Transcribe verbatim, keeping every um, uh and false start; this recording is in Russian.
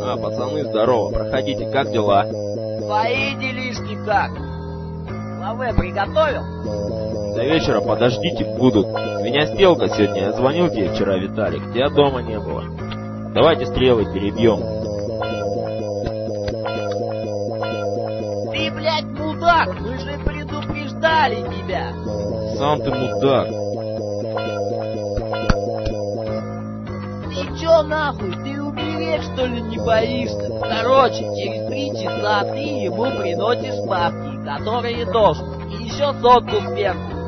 А, пацаны, здорово. Проходите, как дела? Твои делишки как? Лаве приготовил? До вечера подождите, будут. Меня сделка сегодня. Я звонил тебе вчера, Виталик. Тебя дома не было. Давайте стрелы перебьем. Ты, блядь, мудак! Мы же предупреждали тебя! Сам ты мудак. Ты чё нахуй? Ты умереть, что ли, не боишься? Короче, через три часа ты ему приносишь бабки, которые должен. И еще сотку сверху.